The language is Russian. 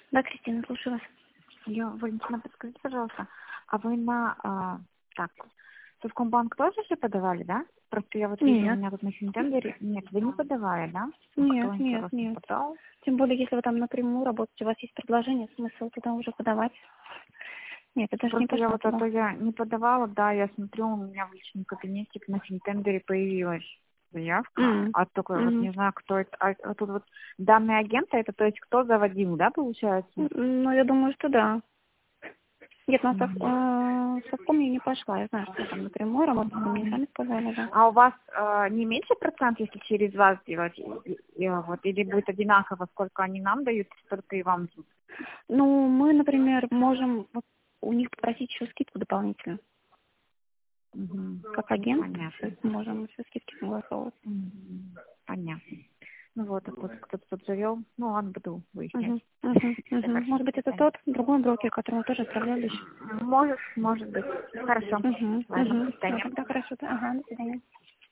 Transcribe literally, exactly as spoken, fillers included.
Да, Кристина, слушаю вас. Я, Валентина, подскажите, пожалуйста, а вы на, а, так, Совкомбанк тоже же подавали, да? Просто я вот вижу, у Нет, меня тут на Синтендере, нет, вы не подавали, да? А нет, кто-нибудь у нет, вас не нет. подал? Тем более, если вы там напрямую работаете, у вас есть предложение, смысл туда уже подавать. Нет, я даже не Просто я пошла вот, а туда. то я не подавала, да, я смотрю, у меня в личном кабинете на Синтендере появилась заявка, М, а только вот мгм. не знаю, кто это, а, а тут вот данные агента, это то есть кто заводил, да, получается? М, Ну, я думаю, что да. Нет, на сов... Мгм. э, совком я не пошла. Я знаю, что там напрямую работают, вы мне сами сказали, да. А у вас э, не меньше процент, если через вас делать, и- и- и, вот, или будет одинаково, сколько они нам дают, столько и вам? Ну, мы, например, можем вот у них попросить еще скидку дополнительную. Мгм. Как агент, то Понятно. есть можем еще скидки согласовывать. Мгм. Понятно. Ну вот, так вот кто-то тут завел. Ну ладно, буду выяснять. Мгм, мгм, Все мгм. хорошо, Может до быть, это свидания. тот, другой брокер, которому тоже отправляли еще. Может, может быть. Хорошо. Угу, Ладно, угу. до Все, свидания. тогда хорошо. Ага, до свидания.